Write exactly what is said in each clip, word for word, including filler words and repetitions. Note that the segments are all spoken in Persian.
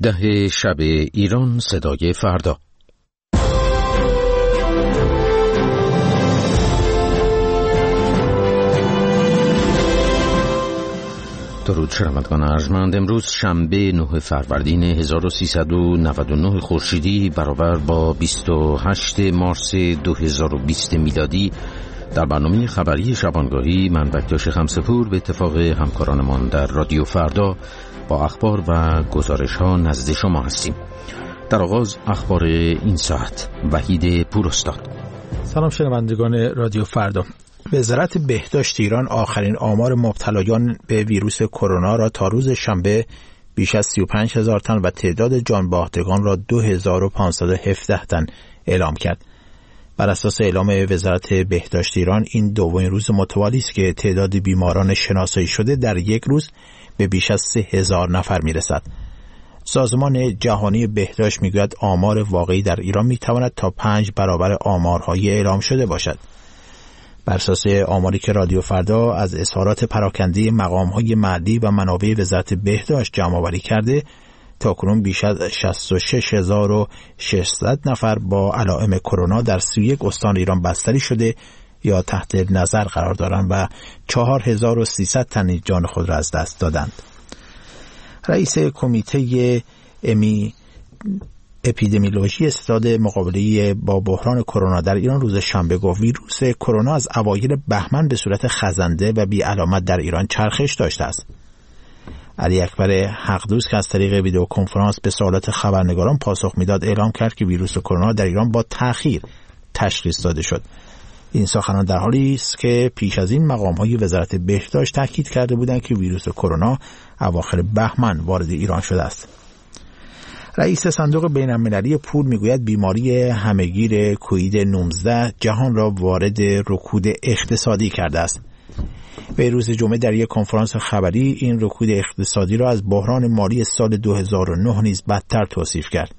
ده شب ایران، صدای فردا. درود شنوندگان ارجمند. امروز شنبه نه فروردین هزار و سیصد و نود و نه خورشیدی برابر با بیست و هشتم مارس دو هزار و بیست میلادی در برنامه خبری شبانگاهی من بکتاش خمسپور به اتفاق همکارانمان در رادیو فردا با اخبار و گزارش ها نزد شما هستیم. در آغاز اخبار این ساعت. وحید پوراستاد. سلام شنوندگان رادیو فردا. وزارت بهداشت ایران آخرین آمار مبتلایان به ویروس کرونا را تا روز شنبه بیش از سی و پنج هزار تن و تعداد جان باختگان را دو هزار و پانصد و هفده تن اعلام کرد. بر اساس اعلام وزارت بهداشت ایران این دومین روز متوالی است که تعداد بیماران شناسایی شده در یک روز به بیش از سه هزار نفر میرسد. سازمان جهانی بهداشت میگوید آمار واقعی در ایران میتواند تا پنج برابر آمارهای اعلام شده باشد. بر اساس آماری که رادیو فردا از اظهارات پراکنده مقام‌های محلی و منابع وزارت بهداشت جمع‌آوری کرده، تاکنون بیش از شصت و شش هزار و ششصد نفر با علائم کرونا در سی و یک استان ایران بستری شده یا تحت نظر قرار دارند و چهار هزار و سیصد تن جان خود را از دست دادند. رئیس کمیته امی اپیدمیولوژی استاد مقابله با بحران کرونا در ایران روز شنبه گفت ویروس کرونا از اوایل بهمن به صورت خزنده و بی علامت در ایران چرخش داشته است. علی اکبر حقدوست که از طریق ویدیو کنفرانس به سوالات خبرنگاران پاسخ میداد اعلام کرد که ویروس کرونا در ایران با تأخیر تشخیص داده شد. این سخنان در حالی است که پیش از این مقام‌های وزارت بهداشت تاکید کرده بودند که ویروس کرونا اواخر بهمن وارد ایران شده است. رئیس صندوق بین‌المللی پول میگوید بیماری همهگیر کووید نوزده جهان را وارد رکود اقتصادی کرده است. به روز جمعه در یک کنفرانس خبری این رکود اقتصادی را از بحران مالی سال دو هزار و نه نیز بدتر توصیف کرد.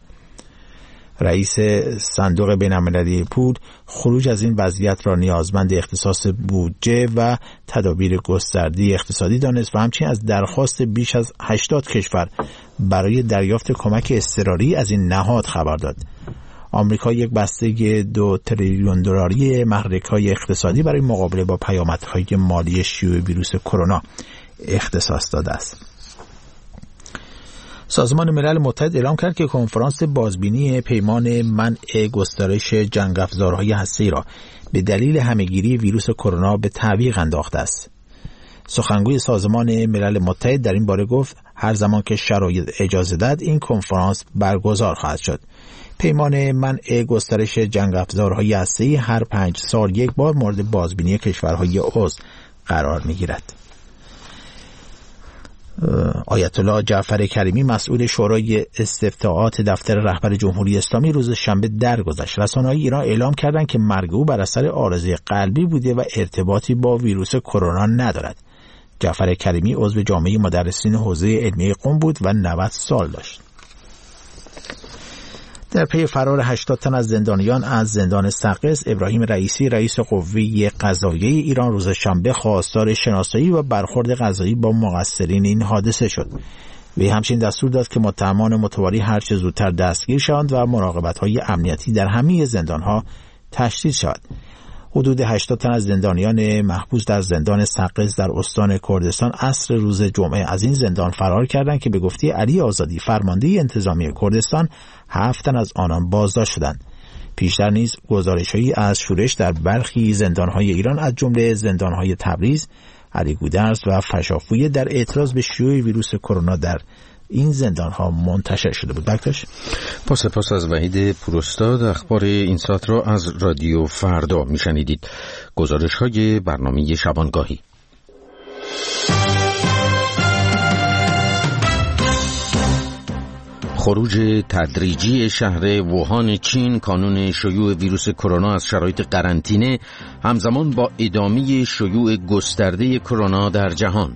رئیس صندوق بین‌المللی پول خروج از این وضعیت را نیازمند اختصاص بودجه و تدابیر گسترده اقتصادی دانست و همچنین از درخواست بیش از هشتاد کشور برای دریافت کمک اضطراری از این نهاد خبر داد. آمریکا یک بسته دو تریلیون دلاری محرک‌های اقتصادی برای مقابله با پیامدهای مالی شیوع ویروس کرونا اختصاص داده است. سازمان ملل متحد اعلام کرد که کنفرانس بازبینی پیمان منع گسترش جنگ افزارهای هسته‌ای را به دلیل همهگیری ویروس کرونا به تعویق انداخته است. سخنگوی سازمان ملل متحد در این باره گفت هر زمان که شرایط اجازه داد این کنفرانس برگزار خواهد شد. پیمان منع گسترش جنگ افزارهای هسته‌ای هر پنج سال یک بار مورد بازبینی کشورهای عضو قرار می‌گیرد. آیت الله جعفر کریمی مسئول شورای استفتاءات دفتر رهبر جمهوری اسلامی روز شنبه درگذشت. رسانه‌های ایران اعلام کردند که مرگ او بر اثر عارضه قلبی بوده و ارتباطی با ویروس کرونا ندارد. جعفر کریمی عضو جامعه مدرسین حوزه علمیه قم بود و نود سال داشت. در پی فرار هشتاد تن از زندانیان از زندان سقز، ابراهیم رئیسی رئیس قوه قضاییه ایران روز شنبه خواستار شناسایی و برخورد قضایی با مقصرین این حادثه شد. وی همچنین دستور داد که متهمان متواری هر چه زودتر دستگیر شوند و مراقبت‌های امنیتی در همه زندان‌ها تشدید شود. حدود هشتاد تن از زندانیان محبوس در زندان سقز در استان کردستان عصر روز جمعه از این زندان فرار کردند که به گفته علی آزادی فرمانده انتظامی کردستان هفت تن از آنان بازداشت شدند. پیشتر نیز گزارش‌هایی از شورش در برخی زندان‌های ایران از جمله زندان‌های تبریز، علی گودرز و فشافویه در اعتراض به شیوع ویروس کرونا در این زندان‌ها منتشر شده بود. بکتاش با سپاس از وحید پوراستاد. اخبار این ساعت را از رادیو فردا میشنیدید. گزارش‌های برنامه شبانگاهی. خروج تدریجی شهر ووهان چین کانون شیوع ویروس کرونا از شرایط قرنطینه همزمان با ادامه شیوع گسترده کرونا در جهان.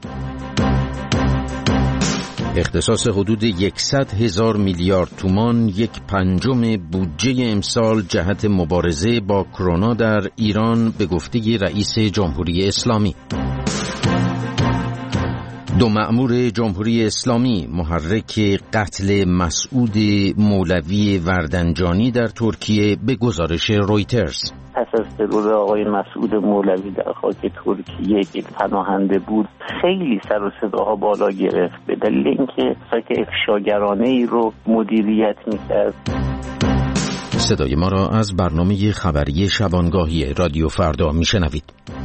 اختصاص حدود صد هزار میلیارد تومان، یک پنجم بودجه امسال جهت مبارزه با کرونا در ایران به گفته رئیس جمهوری اسلامی. دو مأمور جمهوری اسلامی محرک قتل مسعود مولوی وردنجانی در ترکیه به گزارش رویترز. پس از ترور آقای مسعود مولوی در خاک ترکیه که پناهنده بود خیلی سر و صداها بالا گرفت به دلیل اینکه ساک افشاگرانه ای رو مدیریت میکرد. صدای ما را از برنامه خبری شبانگاهی رادیو فردا میشنوید.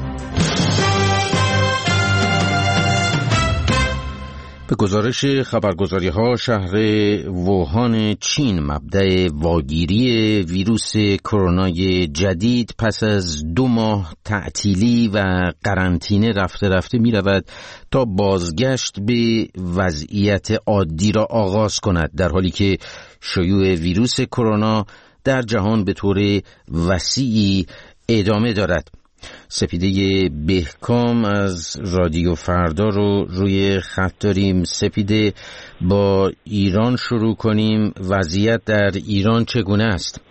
به گزارش خبرگزاری‌ها شهر ووهان چین مبدأ واگیری ویروس کرونای جدید پس از دو ماه تعطیلی و قرنطینه رفته رفته می رود تا بازگشت به وضعیت عادی را آغاز کند، در حالی که شیوع ویروس کرونا در جهان به طور وسیعی ادامه دارد. سپیده بهکام از رادیو فردا رو روی خط داریم. سپیده، با ایران شروع کنیم. وضعیت در ایران چگونه است؟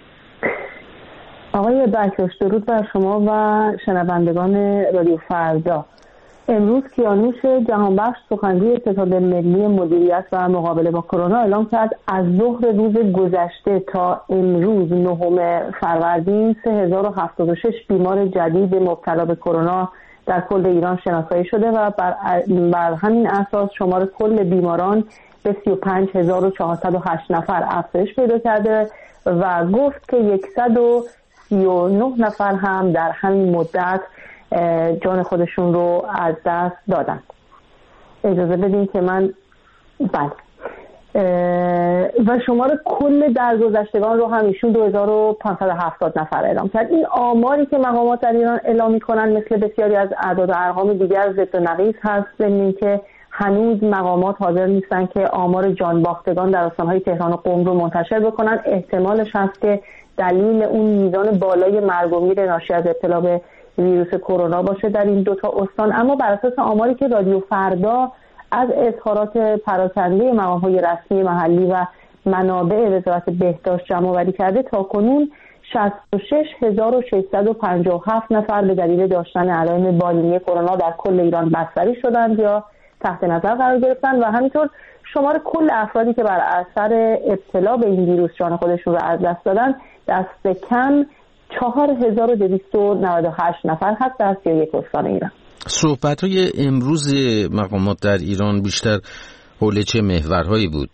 آقای بکروش، درود بر شما و شنوندگان رادیو فردا. امروز کیانوش جهانبخش سخنگوی ستاد ملی مدیریت و مقابله با کرونا اعلام کرد از ظهر روز گذشته تا امروز نهم فروردین سه هزار و هفتاد و شش بیمار جدید مبتلا به کرونا در کل ایران شناسایی شده و بر, بر همین اساس شمار کل بیماران به سی و پنج هزار و چهارصد و هشت نفر افزایش پیدا کرده و گفت که صد و سی و نه نفر هم در همین مدت جان خودشون رو از دست دادن. اجازه بدین که من بله و شمار کل درگذشتگان رو هم ایشون دو هزار و پانصد و هفتاد نفر اعلام کرد. این آماری که مقامات در ایران اعلام می‌کنند مثل بسیاری از اعداد و ارقام دیگر ضد و نقیض هست، ضمن که هنوز مقامات حاضر نیستن که آمار جان باختگان در استان‌های تهران و قم رو منتشر بکنن. احتمالش هست که دلیل اون میزان بالای مرگ و میر ناشی از ابتلا به ویروس کرونا باشه در این دوتا استان. اما بر اساس آماری که رادیو فردا از اظهارات پراکنده مقام‌های رسمی محلی و منابع وزارت بهداشت جمع‌آوری کرده، تاکنون شصت و شش هزار و ششصد و پنجاه و هفت نفر به دلیل داشتن علائم بالینی کرونا در کل ایران بستری شدند یا تحت نظر قرار گرفتند و همینطور شمار کل افرادی که بر اثر ابتلا به این ویروس جان خودشون رو از دست دادن دست کم چهار هزار و دویست و نود و هشت نفر هست در سی و یک استان ایران. صحبت‌های امروز مقامات در ایران بیشتر حول چه محورهایی بود؟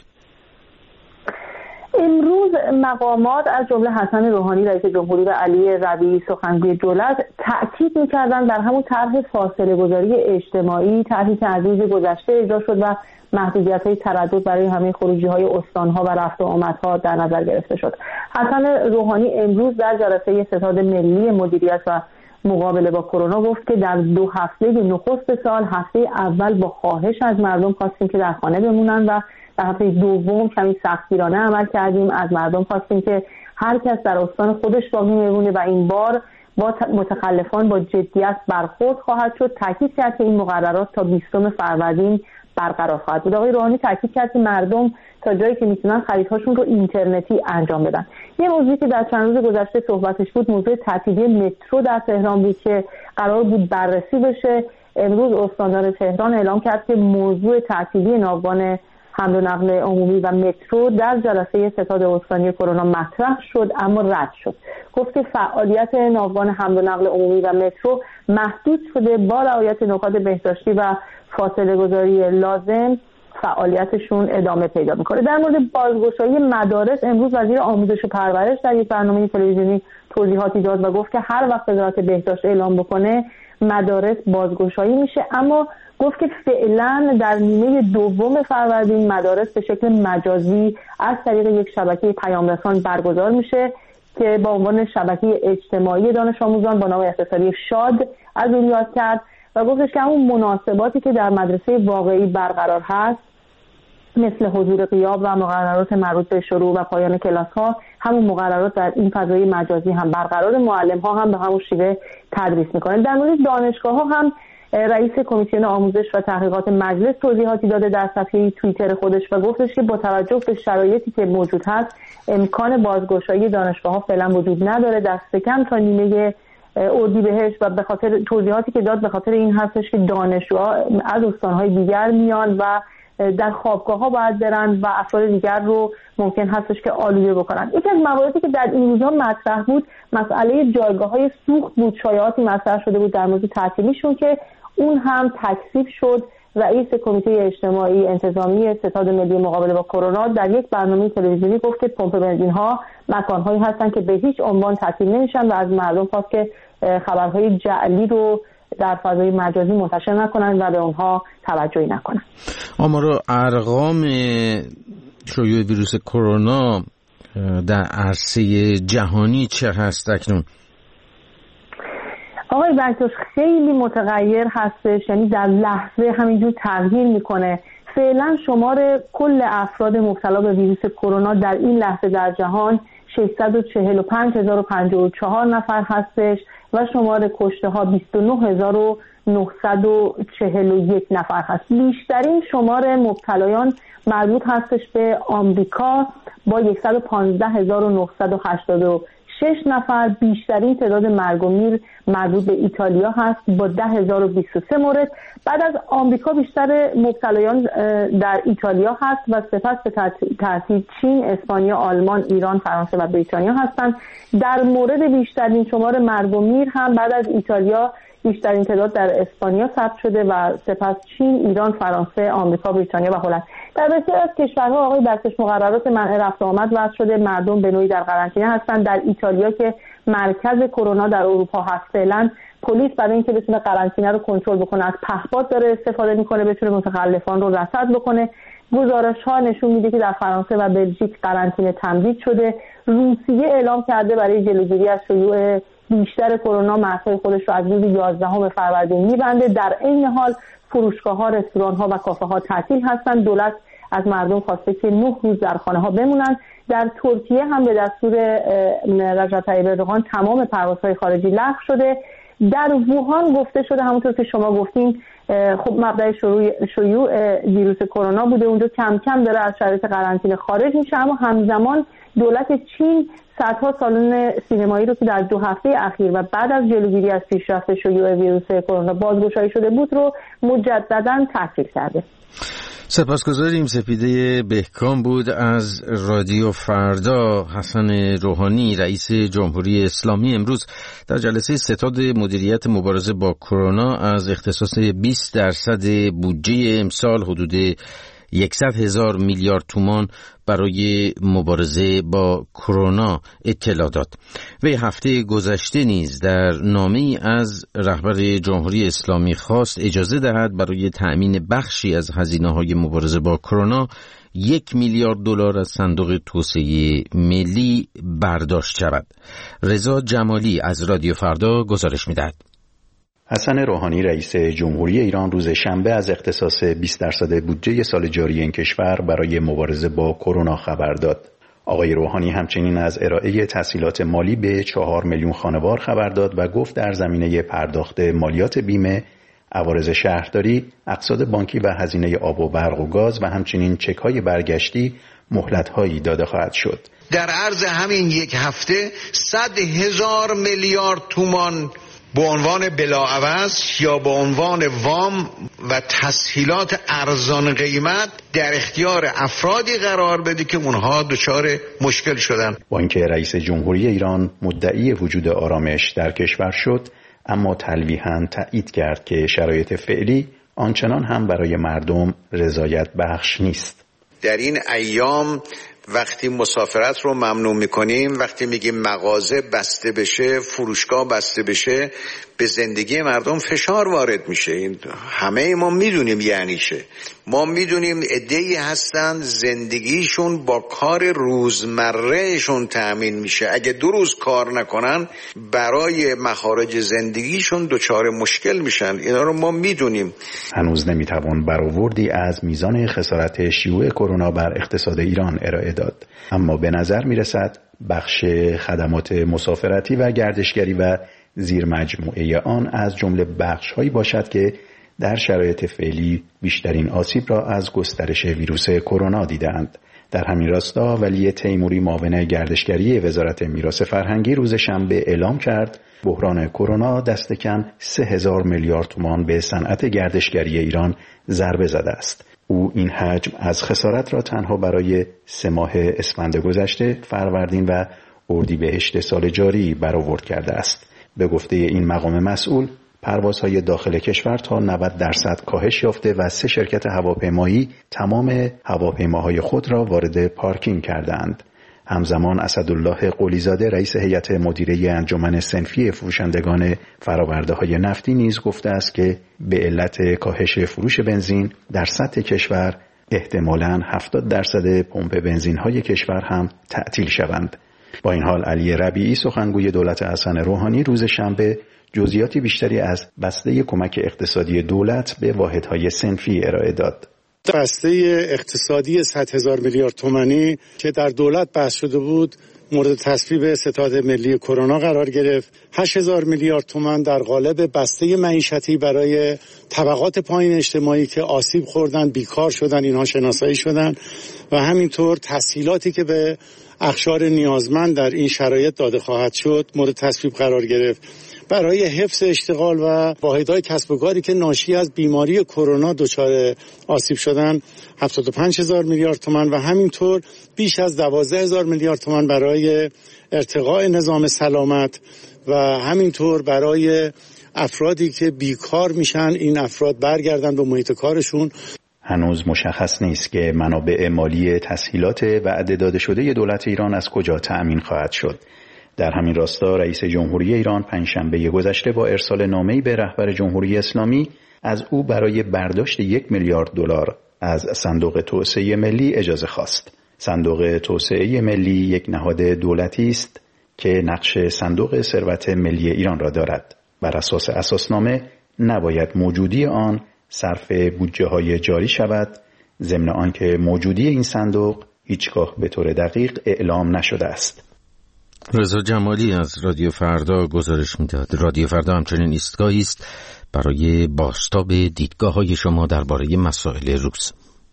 امروز مقامات از جمله حسن روحانی رئیس جمهوری و علی ربیعی سخنگوی دولت تأکید می‌کردند در همون طرح فاصله گذاری اجتماعی، طرحی که از روز گذشته اجرا شد و محدودیت‌های تردد برای همه خروجی‌های استان‌ها و رفت و آمدها در نظر گرفته شد. حسن روحانی امروز در جلسه ستاد ملی مدیریت و مقابله با کرونا گفت که در دو هفته نخست سال، هفته اول با خواهش از مردم خواستیم که در خانه بمونن و در هفته دوم کمی سختگیرانه عمل کردیم. از مردم خواستیم که هر کس در استان خودش باقی میمونه و این بار با متخلفان با جدیت برخورد خواهد شد. تاکید کرد که این مقررات تا بیستم فروردین برقرار خواهد بود. آقای روحانی تاکید کرد که مردم تا جایی که میتونن خریدهاشون رو اینترنتی انجام بدن. یه موضوعی که در چند روز گذشته صحبتش بود موضوع تعطیلی مترو در تهران بود که قرار بود بررسی بشه. امروز استاندار تهران اعلام کرد که موضوع تعطیلی ناوگان حمل و نقل عمومی و مترو در جلسه ستاد استانی کرونا مطرح شد اما رد شد. گفت که فعالیت ناوگان حمل و نقل عمومی و مترو محدود شده، با رعایت نکات بهداشتی و فاصله گذاری لازم فعالیتشون ادامه پیدا میکنه. در مورد بازگشایی مدارس امروز وزیر آموزش و پرورش در یک برنامه تلویزیونی توضیحاتی داد و گفت که هر وقت وزارت بهداشت اعلام بکنه مدارس بازگشایی میشه، اما گفت که فعلا در نیمه دوم فروردین مدارس به شکل مجازی از طریق یک شبکه پیامرسان برگزار میشه که با عنوان شبکه اجتماعی دانش آموزان با نام اختصاری شاد از اون یاد کرد و گفتش که همون مناسباتی که در مدرسه واقعی برقرار هست مثل حضور غیاب و مقررات مربوط به شروع و پایان کلاس ها، همون مقررات در این فضای مجازی هم برقرار. معلم ها هم به همون شیوه تدریس میکنن. در مورد دانشگاه ها هم رئیس کمیسیون آموزش و تحقیقات مجلس توضیحاتی داده در صفحه توییتر خودش و گفتش که با توجه به شرایطی که موجود هست امکان بازگشایی دانشگاه ها فعلا وجود نداره. دست کم تا نیمه اردیبهشت و به خاطر توضیحاتی که داد به خاطر این هستش که دانشجوها از استانهای دیگر میان و در خوابگاه‌ها باید برن و افراد دیگر رو ممکن هستش که آلوده بکنن. یکی از مواردی که در این روزها مطرح بود مسئله جایگاه‌های سوخت بود، شایعاتی مطرح شده بود در مورد تعطیلیشون که اون هم تکذیب شد. رئیس کمیته اجتماعی انتظامی ستاد ملی مقابله با کرونا در یک برنامه تلویزیونی گفت که پمپ بنزین‌ها مکان‌هایی هستن که به هیچ عنوان تعطیل نمیشن و از مردم خواست که خبرهای جعلی رو در فضای مجازی منتشر نکنن و به اونها توجهی نکنن. آمار و ارقام شیوع ویروس کرونا در عرصه جهانی چه هست اکنون؟ آقای بکتوش خیلی متغیر هستش، یعنی در لحظه همینجور تغییر میکنه. فعلا شمار کل افراد مبتلا به ویروس کرونا در این لحظه در جهان ششصد و چهل و پنج هزار و پنجاه و چهار نفر هستش و شمار کشته ها بیست و نه هزار و نهصد و چهل و یک نفر هست. بیشترین شمار مبتلایان مربوط هستش به آمریکا با صد و پانزده هزار و نهصد و هشتاد و شش نفر. بیشترین تعداد مرگ و میر مربوط به ایتالیا هست با ده هزار و بیست و سه مورد. بعد از آمریکا بیشتر مبتلایان در ایتالیا هست و سپس به ترتیب چین، اسپانیا، آلمان، ایران، فرانسه و بریتانیا هستند. در مورد بیشترین شمار مرگ و میر هم بعد از ایتالیا بیشترین تعداد در اسپانیا ثبت شده و سپس چین، ایران، فرانسه، آمریکا، بریتانیا و هلند. در بسیاری از کشورها آقای بخشش مقررات منع رفت و آمد وضع شده، مردم به نوعی در قرنطینه هستند. در ایتالیا که مرکز کرونا در اروپا هست فعلا پلیس برای اینکه بتونه قرنطینه رو کنترل بکنه از پهپاد داره استفاده میکنه، بتونه متخلفان رو رصد بکنه. گزارش ها نشون میده که در فرانسه و بلژیک قرنطینه تمدید شده. روسیه اعلام کرده برای جلوگیری از شیوع بیشتر کرونا مرزهای خودش رو از روز یازدهم فروردین میبنده. در عین حال فروشگاه ها، رستوران ها و کافه ها تعطیل هستند. دولت از مردم خواسته که نه روز در خانه ها بمونن. در ترکیه هم به دستور رجب طیب اردوغان تمام پروازهای خارجی لغو شده. در ووهان گفته شده همونطور که شما گفتین خب مبدأ شیوع ویروس کرونا بوده، اونجا کم کم داره از شرایط قرنطینه خارج میشه، اما همزمان دولت چین صدها سالن سینمایی رو که در دو هفته اخیر و بعد از جلوگیری از پیشرفت شیوع ویروس کرونا بازگشایی شده بود رو مجدداً تعطیل کرده. سپاسگزاریم. سپیده بهکام بود از رادیو فردا. حسن روحانی رئیس جمهوری اسلامی امروز در جلسه ستاد مدیریت مبارزه با کرونا از اختصاص بیست درصد بودجه امسال حدود یکصد هزار میلیارد تومان برای مبارزه با کرونا اطلاع داد. وی هفته گذشته نیز در نامه‌ای از رهبر جمهوری اسلامی خواست اجازه دهد برای تأمین بخشی از هزینه‌های مبارزه با کرونا یک میلیارد دلار از صندوق توسعه ملی برداشت شود. رضا جمالی از رادیو فردا گزارش می‌دهد. حسن روحانی رئیس جمهوری ایران روز شنبه از اختصاص بیست درصد بودجه سال جاری این کشور برای مبارزه با کرونا خبر داد. آقای روحانی همچنین از ارائه تسهیلات مالی به چهار میلیون خانوار خبر داد و گفت در زمینه پرداخت مالیات بیمه، عوارض شهرداری، اقساط بانکی و هزینه آب و برق و گاز و همچنین چک‌های برگشتی مهلت‌هایی داده خواهد شد. در عرض همین یک هفته صد هزار میلیارد تومان به عنوان بلاعوض یا به عنوان وام و تسهیلات ارزان قیمت در اختیار افرادی قرار بده که اونها دچار مشکل شدن. با اینکه رئیس جمهوری ایران مدعی وجود آرامش در کشور شد، اما تلویحاً تایید کرد که شرایط فعلی آنچنان هم برای مردم رضایت بخش نیست. در این ایام وقتی مسافرت رو ممنوع میکنیم، وقتی میگیم مغازه بسته بشه، فروشگاه بسته بشه، به زندگی مردم فشار وارد میشه. این همه ما میدونیم یعنی چه. ما میدونیم عده‌ای هستن زندگیشون با کار روزمرهشون تأمین میشه، اگه دو روز کار نکنن برای مخارج زندگیشون دچار مشکل میشن. اینا رو ما میدونیم. هنوز نمیتوان برآوردی از میزان خسارت شیوع کرونا بر اقتصاد ایران ارائه داد، اما به نظر میرسد بخش خدمات مسافرتی و گردشگری و زیر مجموعه آن از جمله بخش‌هایی باشد که در شرایط فعلی بیشترین آسیب را از گسترش ویروس کرونا دیدند. در همین راستا ولی تیموری معاون گردشگری وزارت میراث فرهنگی روز شنبه اعلام کرد بحران کرونا دست کم سه هزار میلیارد تومان به صنعت گردشگری ایران ضربه زده است. او این حجم از خسارت را تنها برای سه ماه اسفند گذشته، فروردین و اردیبهشت سال جاری برآورد کرده است. به گفته این مقام مسئول، پروازهای داخل کشور تا نود درصد کاهش یافته و سه شرکت هواپیمایی تمام هواپیماهای خود را وارد پارکینگ کردند. همزمان اسدالله قلیزاده رئیس هیئت مدیره انجمن صنفی فروشندگان فرآورده‌های نفتی نیز گفته است که به علت کاهش فروش بنزین در سطح کشور احتمالاً هفتاد درصد پمپ بنزین‌های کشور هم تعطیل شوند. با این حال علی ربیعی سخنگوی دولت حسن روحانی روز شنبه جزئیاتی بیشتری از بسته کمک اقتصادی دولت به واحدهای صنفی ارائه داد. بسته اقتصادی صد هزار میلیارد تومانی که در دولت بحث شده بود مورد تصویب ستاد ملی کرونا قرار گرفت. هشت هزار میلیارد تومان در قالب بسته معیشتی برای طبقات پایین اجتماعی که آسیب خوردن، بیکار شدن، اینها شناسایی شدن و همینطور تسهیلاتی که به اقشار نیازمند در این شرایط داده خواهد شد مورد تصویب قرار گرفت. برای حفظ اشتغال و واحدهای کسب و کاری که ناشی از بیماری کرونا دچار آسیب شدن هفتاد و پنج هزار میلیارد تومان و همینطور بیش از دوازده هزار میلیارد تومان برای ارتقاء نظام سلامت و همینطور برای افرادی که بیکار میشن این افراد برگردن به محیط کارشون. هنوز مشخص نیست که منابع مالی تسهیلات وعده داده شده دولت ایران از کجا تأمین خواهد شد. در همین راستا رئیس جمهوری ایران پنجشنبه گذشته با ارسال نامه‌ای به رهبر جمهوری اسلامی از او برای برداشت یک میلیارد دلار از صندوق توسعه ملی اجازه خواست. صندوق توسعه ملی یک نهاد دولتی است که نقش صندوق ثروت ملی ایران را دارد. بر اساس اساسنامه نباید موجودی آن صرف بودجه‌های جاری شود، ضمن آنکه موجودی این صندوق هیچگاه به طور دقیق اعلام نشده است. رضا جمالی از رادیو فردا گزارش میداد. رادیو فردا همچنین ایستگاهی است برای بازتاب دیدگاه‌های شما درباره مسائل روز.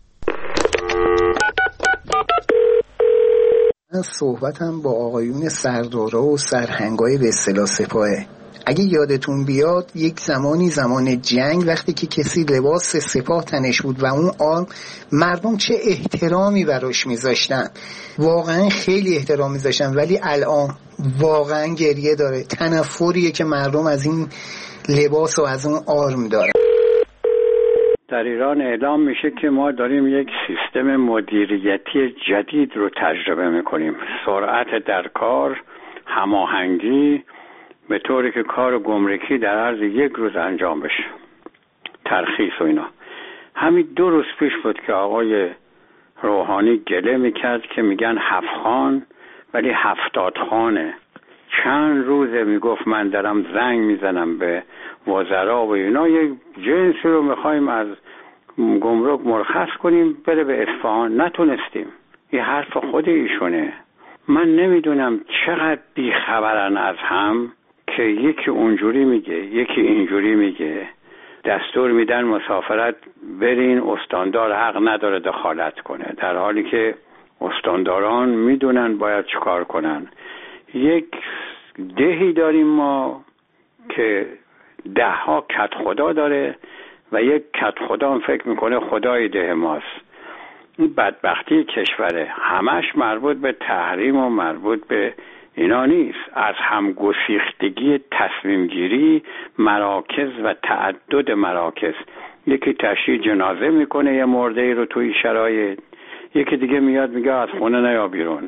من صحبتم با آقایون سردارا و سرهنگای به اصطلاح سپاهه. اگه یادتون بیاد یک زمانی زمان جنگ وقتی که کسی لباس سپاه تنش بود و اون آرم مردم چه احترامی براش میذاشتن، واقعا خیلی احترام میذاشتن، ولی الان واقعا گریه داره. تنفریه که مردم از این لباس و از اون آرم داره. در ایران اعلام میشه که ما داریم یک سیستم مدیریتی جدید رو تجربه میکنیم. سرعت در کار، هماهنگی، به طوری که کار گمرکی در عرض یک روز انجام بشه، ترخیص و اینا. همین دو روز پیش بود که آقای روحانی گله میکرد که میگن هفت خان ولی هفتاد خانه. چند روزه میگفت من دارم زنگ میزنم به وزرا و اینا، یک جنسی رو میخوایم از گمرک مرخص کنیم بره به اصفهان، نتونستیم. این حرف خود ایشونه. من نمیدونم چقدر بیخبرن از هم که یکی اونجوری میگه یکی اینجوری میگه. دستور میدن مسافرت برین، استاندار حق نداره دخالت کنه، در حالی که استانداران میدونن باید چیکار کنن. یک دهی داریم ما که ده ها کت خدا داره و یک کت خدا هم فکر میکنه خدای ده ماست. این بدبختی کشوره، همش مربوط به تحریم و مربوط به اینا نیست، از هم گسیختگی تصمیم گیری مراکز و تعدد مراکز. یکی تشییع جنازه میکنه یه مرده ای رو توی شرایط، یکی دیگه میاد میگه از خونه نیا بیرون.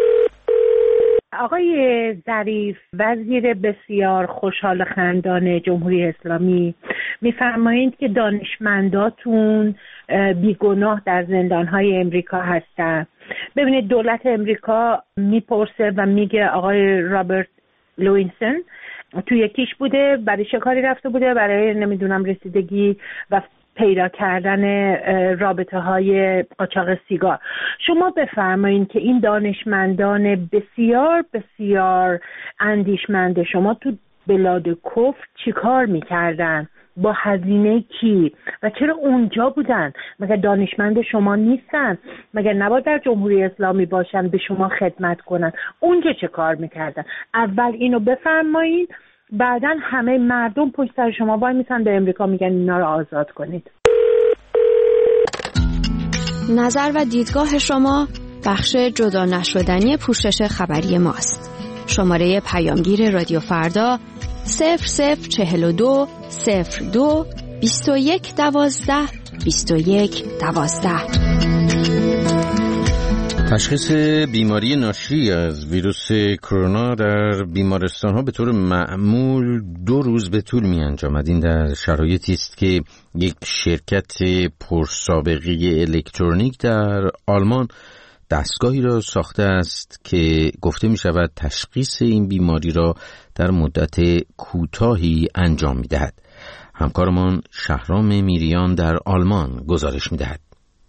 آقای ظریف، وزیر بسیار خوشحال خندان جمهوری اسلامی، میفرمایید که دانشمنداتون بیگناه در زندانهای امریکا هستن. ببینید دولت امریکا میپرسه و میگه آقای رابرت لوینسون توی یکیش بوده، برای چه کاری رفته بوده؟ برای نمیدونم رسیدگی و پیدا کردن رابطه های قاچاق سیگار. شما بفرمایید که این دانشمندان بسیار بسیار اندیشمند شما تو بلاد کفر چی کار میکردن با هزینه کی و چرا اونجا بودن؟ مگر دانشمند شما نیستن؟ مگر نباید در جمهوری اسلامی باشن به شما خدمت کنن؟ اونجا چه کار میکردن؟ اول اینو بفرمایید، بعدن همه مردم پشت سر شما وای میسن به امریکا میگن اینا رو آزاد کنید. نظر و دیدگاه شما بخش جدا نشدنی پوشش خبری ماست. شماره پیامگیر رادیو فردا صفر صفر چهل و دو صفر دو بیست و یک دوازده بیست و یک دوازده. تشخیص بیماری ناشی از ویروس کرونا در بیمارستان‌ها به طور معمول دو روز به طول می‌انجامد. این در شرایطی است که یک شرکت پرسابقه الکترونیک در آلمان دستگاهی را ساخته است که گفته می‌شود تشخیص این بیماری را در مدت کوتاهی انجام می‌دهد. همکارمان شهرام میریان در آلمان گزارش می‌دهد.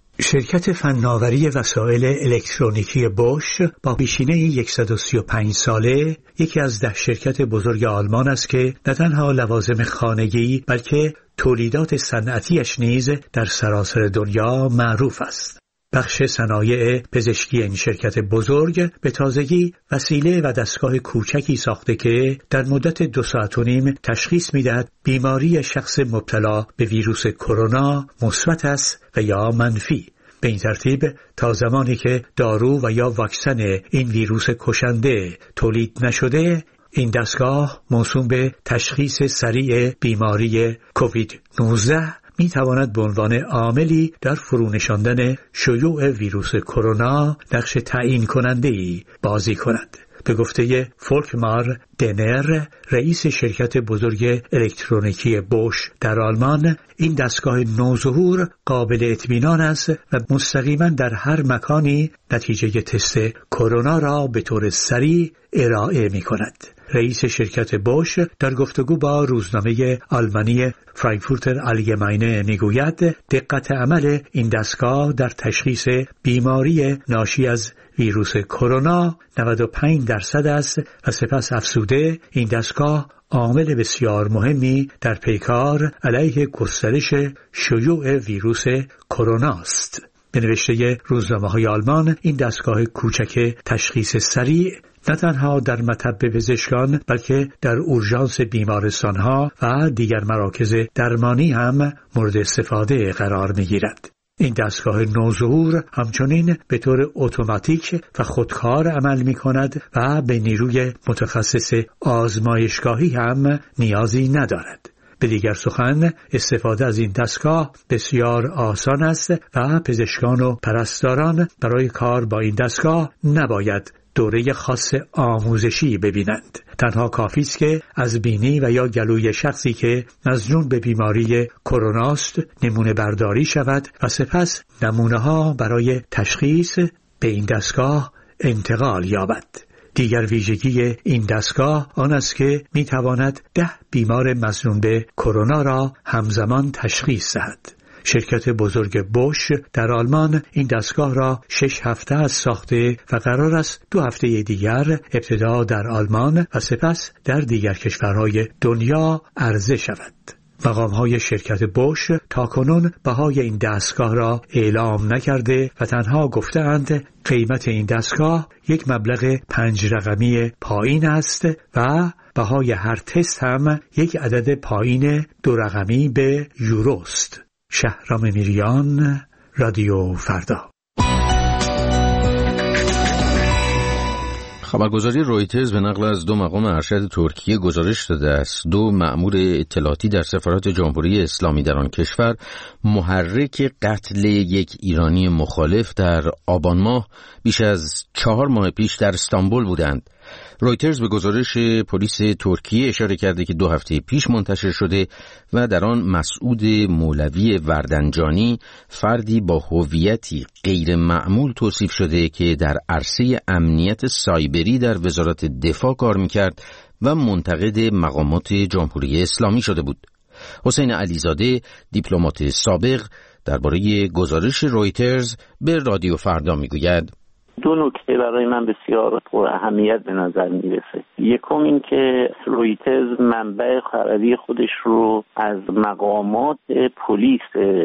شرکت فناوری وسایل الکترونیکی بوش با پیشینه صد و سی و پنج ساله یکی از ده شرکت بزرگ آلمان است که نه تنها لوازم خانگی بلکه تولیدات صنعتیش نیز در سراسر دنیا معروف است. بخش صنایع پزشکی این شرکت بزرگ به تازگی وسیله و دستگاه کوچکی ساخته که در مدت دو ساعت و نیم تشخیص می‌دهد بیماری شخص مبتلا به ویروس کرونا مثبت است و یا منفی. به این ترتیب تا زمانی که دارو و یا واکسن این ویروس کشنده تولید نشده، این دستگاه موسوم به تشخیص سریع بیماری کووید نوزده می تواند به عنوان عاملی در فرونشاندن شیوع ویروس کرونا نقش تعیین کننده‌ای بازی کند. به گفته فولکمار دنر، رئیس شرکت بزرگ الکترونیکی بوش در آلمان، این دستگاه نوظهور قابل اطمینان است و مستقیما در هر مکانی نتیجه تست کرونا را به طور سریع ارائه می کند. رئیس شرکت بوش در گفتگو با روزنامه آلمانی فرانکفورتر آلگماینه میگوید دقت عمل این دستگاه در تشخیص بیماری ناشی از ویروس کرونا نود و پنج درصد است و سپس افزوده این دستگاه عامل بسیار مهمی در پیکار علیه گسترش شیوع ویروس کرونا است. به نوشته روزنامه‌های آلمان، این دستگاه کوچک تشخیص سریع نه تنها در مطب پزشکان بلکه در اورژانس بیمارستان‌ها و دیگر مراکز درمانی هم مورد استفاده قرار می‌گیرد. این دستگاه نوظهور همچنین به طور اتوماتیک و خودکار عمل می‌کند و به نیروی متخصص آزمایشگاهی هم نیازی ندارد. به دیگر سخن، استفاده از این دستگاه بسیار آسان است و پزشکان و پرستاران برای کار با این دستگاه نباید دوره خاص آموزشی ببینند. تنها کافی است که از بینی و یا گلوی شخصی که مظنون به بیماری کرونا است نمونه برداری شود و سپس نمونه ها برای تشخیص به این دستگاه انتقال یابد. دیگر ویژگی این دستگاه آن است که می تواند ده بیمار مظنون به کرونا را همزمان تشخیص دهد. شرکت بزرگ بوش در آلمان این دستگاه را شش هفته از ساخته و قرار است دو هفته دیگر ابتدا در آلمان و سپس در دیگر کشورهای دنیا عرضه شود. مقام‌های شرکت بوش تاکنون بهای این دستگاه را اعلام نکرده و تنها گفته‌اند قیمت این دستگاه یک مبلغ پنج رقمی پایین است و بهای هر تست هم یک عدد پایین دو رقمی به یوروست. شهرام میریان، رادیو فردا. خبرگزاری رویترز به نقل از دو مقام ارشد ترکیه گزارش داده است دو مأمور اطلاعاتی در سفارت جمهوری اسلامی در آن کشور محرک قتل یک ایرانی مخالف در آبان ماه بیش از چهار ماه پیش در استانبول بودند. رویترز به گزارش پلیس ترکیه اشاره کرده که دو هفته پیش منتشر شده و در آن مسعود مولوی وردنجانی، فردی با هویتی غیر معمول توصیف شده که در عرصه امنیت سایبری در وزارت دفاع کار میکرد و منتقد مقامات جمهوری اسلامی شده بود. حسین علیزاده، دیپلمات سابق، درباره گزارش رویترز به رادیو فردا میگوید: دو نکته برای من بسیار پر اهمیت به نظر میرسه. یکم این که رویترز منبع خبری خودش رو از مقامات پلیس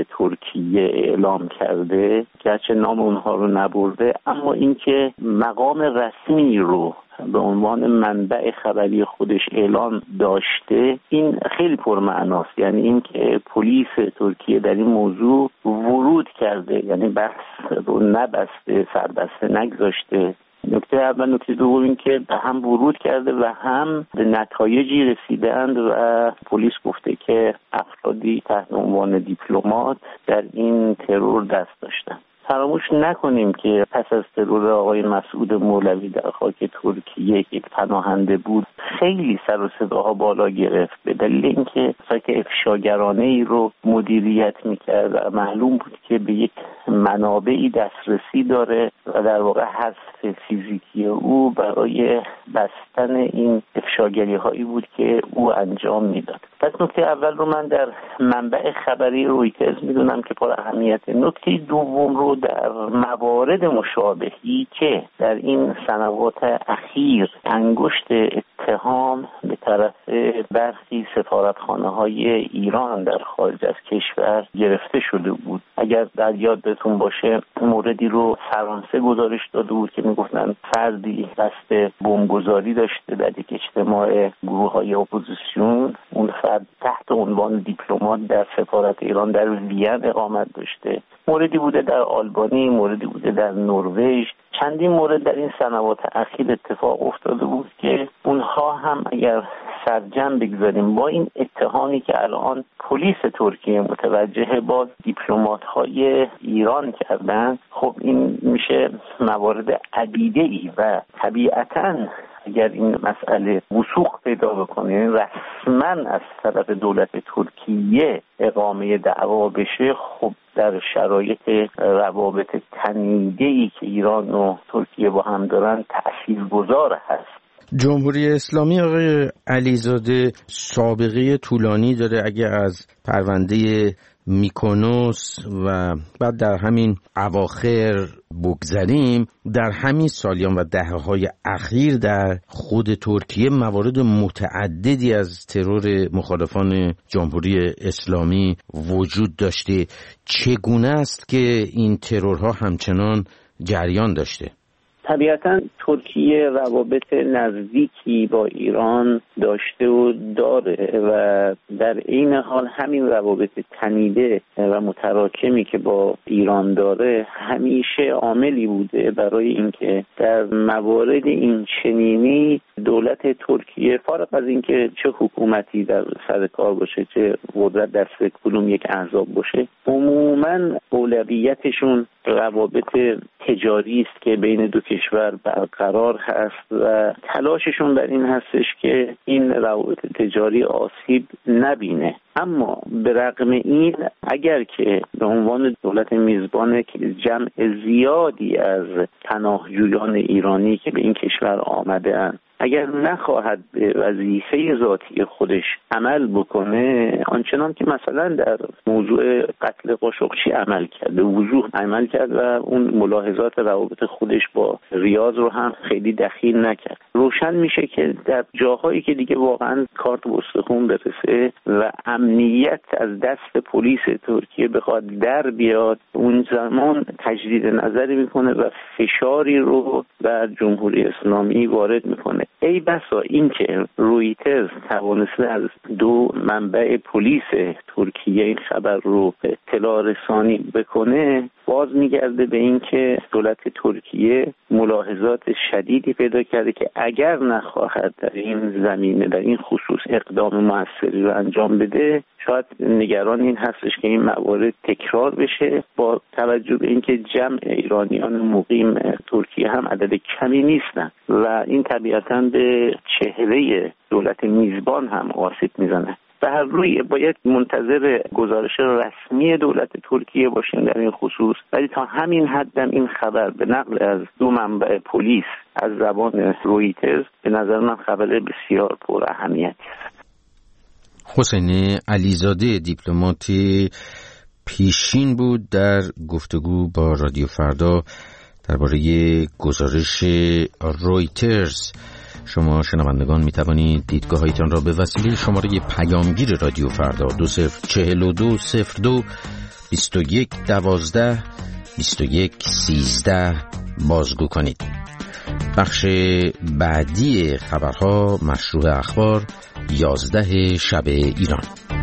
ترکیه اعلام کرده، گرچه نام اونها رو نبرده، اما اینکه مقام رسمی رو به عنوان منبع خبری خودش اعلام داشته، این خیلی پرمعناست. یعنی این که پلیس ترکیه در این موضوع ورود کرده، یعنی بحث رو نبسته، سربسته نگذاشته. نکته اول. نکته دوم این که هم ورود کرده و هم به نتایجی رسیدند و پلیس گفته که افرادی تحت عنوان دیپلمات در این ترور دست داشتند. فراموش نکنیم که پس از ترور آقای مسعود مولوی در خاک ترکیه یک پناهنده بود، خیلی سر و صداها بالا گرفت به دلیل اینکه سایت افشاگرانه ای رو مدیریت میکرد و معلوم بود که به یک منابعی دسترسی داره و در واقع حذف فیزیکی او برای بستن این افشاگری هایی بود که او انجام میداد. پس نکته اول رو من در منبع خبری رویترز میدونم که پر اهمیت. نکته دوم رو در موارد مشابهی که در این سنوات اخیر انگشت اتهام به طرف برخی سفارتخانه‌های ایران در خارج از کشور گرفته شده بود. اگر در یادتون باشه موردی رو فرانسه گزارش داده بود که میگفتن فردی قصد بمبگذاری داشته در یک اجتماع گروه‌های اپوزیسیون، اون فرد تحت عنوان دیپلمات در سفارت ایران در وین اقامت داشته. موردی بوده در آلبانی، موردی بوده در نروژ. چندین مورد در این سنوات اخیر اتفاق افتاده بود که اونها هم اگر سرجم بگذاریم با این اتهامی که الان پلیس ترکیه متوجه با دیپلمات‌های ایران کردن، خب این میشه موارد عدیده‌ای و طبیعتاً اگر این مسئله وثوق پیدا بکنه، رسما از طرف دولت ترکیه اقامه دعوا بشه، خب در شرایط روابط تنیده‌ای که ایران و ترکیه با هم دارن تأثیرگذار هست. جمهوری اسلامی آقای علیزاده سابقه طولانی داره. اگه از پرونده میکونوس و بعد در همین اواخر بگذریم، در همین سالیان و دهه‌های اخیر در خود ترکیه موارد متعددی از ترور مخالفان جمهوری اسلامی وجود داشته. چگونه است که این ترورها همچنان جریان داشته؟ طبیعتاً ترکیه روابط نزدیکی با ایران داشته و داره و در این حال همین روابط تنیده و متراکمی که با ایران داره همیشه عاملی بوده برای اینکه در موارد این چنینی دولت ترکیه، فارغ از اینکه چه حکومتی در سر کار باشه، چه قدرت دست کدوم یک احزاب باشه، عموماً اولویتشون روابط تجاری است که بین دو کشور برقرار هست و تلاششون بر این هستش که این روابط تجاری آسیب نبینه. اما به رغم این، اگر که به عنوان دولت میزبان جمع زیادی از پناهجویان ایرانی که به این کشور آمده اند، اگر نخواهد به وظیفه ذاتی خودش عمل بکنه، آنچنان که مثلا در موضوع قتل قاشقچی عمل کرد، به وضوح عمل کرد و اون ملاحظات روابط خودش با ریاض رو هم خیلی دخیل نکرد، روشن میشه که در جاهایی که دیگه واقعا کارت و استخون برسه و امنیت از دست پلیس ترکیه بخواد در بیاد، اون زمان تجدید نظری میکنه و فشاری رو بر جمهوری اسلامی وارد میکنه. ای بسا این که رویترز توانسته از دو منبع پلیس ترکیه این خبر رو اطلاع رسانی بکنه، باز میگرده به این که دولت ترکیه ملاحظات شدیدی پیدا کرده که اگر نخواهد در این زمینه، در این خصوص اقدام موثری رو انجام بده، شاید نگران این هستش که این موارد تکرار بشه، با توجه به اینکه جمع ایرانیان مقیم ترکیه هم عدد کمی نیستن و این طبیعتاً به چهره دولت میزبان هم آسیب میزنه. به هر روی باید منتظر گزارش رسمی دولت ترکیه باشیم در این خصوص، ولی تا همین حدم این خبر به نقل از دو منبع پلیس از زبان رویترز به نظر من خبر بسیار پر اهمیتی است. حسین علیزاده دیپلماتی پیشین بود در گفتگو با رادیو فردا درباره گزارش رویترز. شما شنوندگان می توانید دیدگاه هایتان را به وسیله شماره پیامگیر رادیو فردا دو صفر چهل و دو صفر دو بیست و یک دوازده بیست و یک سیزده بازگو کنید. بخش بعدی خبرها مشروع اخبار یازده شب ایران.